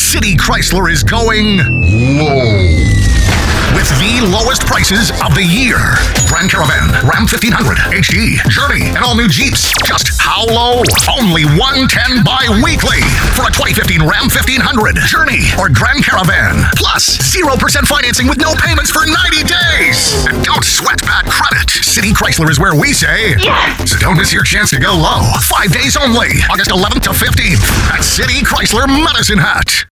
City Chrysler is going low. With the lowest prices of the year. Grand Caravan, Ram 1500, HD, Journey, and all new Jeeps. Just how low? Only $110 bi-weekly for a 2015 Ram 1500, Journey, or Grand Caravan. Plus 0% financing with no payments for 90 days. And don't sweat bad credit. City Chrysler is where we say, yes! So don't miss your chance to go low. 5 days only, August 11th to 15th at City Chrysler Medicine Hat.